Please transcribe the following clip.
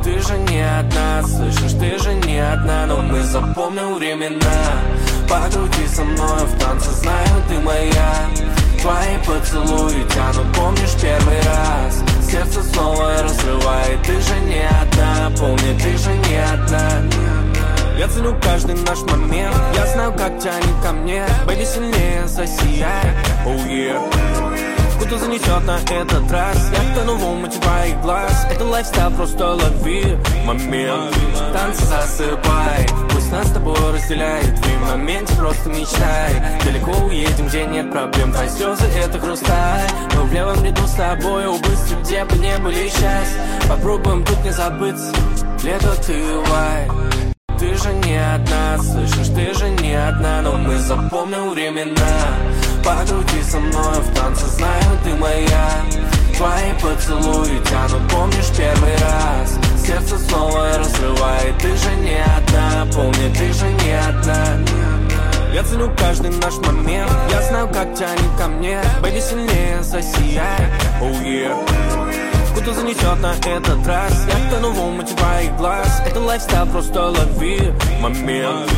ты же не одна, слышишь, ты же не одна. Но мы запомним времена. Покрути со мной в танце, знаю, ты моя. Твои поцелуи тянут, помнишь первый раз. Сердце снова разрывает, ты же не одна. Помни, ты же не одна. Я ценю каждый наш момент. Я знаю, как тянет ко мне. Бэйби, сильнее засияй. Oh yeah. Куда занесет на этот раз. Я тону в омуте твоих глаз. Это лайфстайл, просто лови момент. Танцы засыпай. Пусть нас с тобой разделяет. Ты в моменте просто мечтай. Далеко уедем, где нет проблем. Твои слезы — это хрусталь. Мы в левом ряду с тобой. Убыстро, где бы не были счастья. Попробуем тут не забыться. Лето, ты вай. Ты же не одна, слышишь, ты же не одна. Но мы запомним времена. Покрути со мной в танце, знаю, ты моя. Твои поцелуи тянут, помнишь первый раз. Сердце снова разрывает, ты же не одна. Помни, ты же не одна. Я ценю каждый наш момент. Я знаю, как тянет ко мне. Бэйби, сильнее засияй. Oh yeah. Куда занесет на этот раз. Я тону в омуте твоих глаз. Это лайфстайл, просто лови момент.